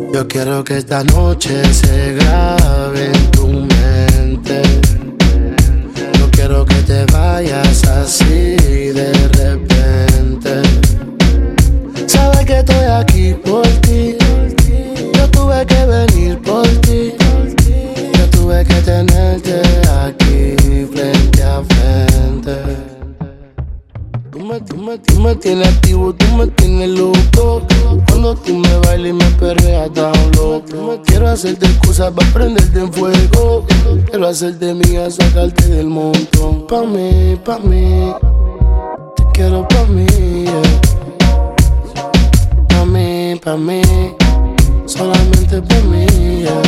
Yo quiero que esta noche se grabe en tu mente. No quiero que te vayas así de repente. Sabes que estoy aquí por ti. Yo tuve que venir por ti. Yo tuve que tenerte aquí frente a frente. Tú me tienes activo, tú me tienes loco. Cuando tú me bailas y me perreas tan loco. Quiero hacerte excusas para prenderte en fuego. Quiero hacerte mía, sacarte del montón. Pa' mí, te quiero pa' mí, yeah. Pa' mí, solamente pa' mí, yeah.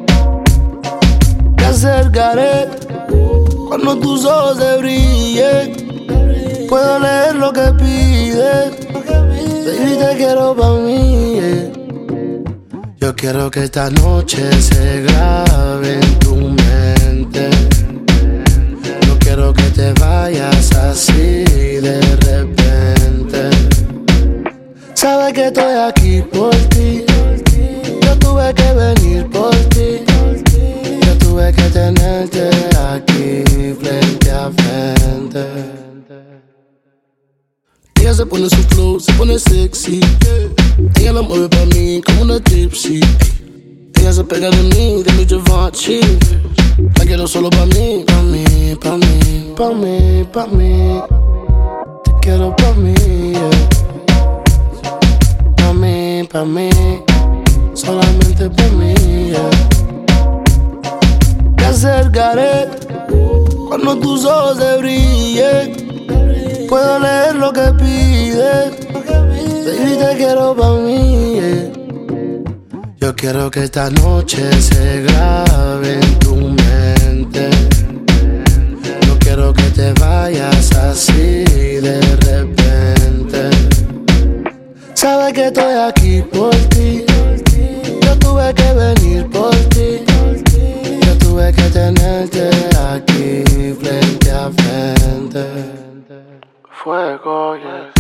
Te acercaré cuando tus ojos se brillen. Puedo leer lo que pides. Baby, te quiero pa' mí, yeah. Yo quiero que esta noche se grabe en tu mente. No quiero que te vayas así de repente. Sabes que estoy aquí por ti. Yo tuve que venir por ti. Yo tuve que tenerte aquí frente a frente. Ella se pone su flow, se pone sexy, yeah. Ella la mueve pa' mí como una gypsy. Ella se pega de mí, de mi Givenchy. La quiero solo pa' mí, pa' mí, pa' mí, pa' mí, pa' mí. Te quiero pa' mí, yeah. Pa' mí, solamente pa' mí, yeah. Te acercaré cuando tus ojos se brillen. Puedo leer lo que pides. Baby, te quiero pa' mí, yeah. Yo quiero que esta noche se grabe en tu mente. No quiero que te vayas así de repente. Sabes que estoy aquí por ti. Yo tuve que venir por ti. Yo tuve que tenerte aquí frente a frente. Fuego, yeah.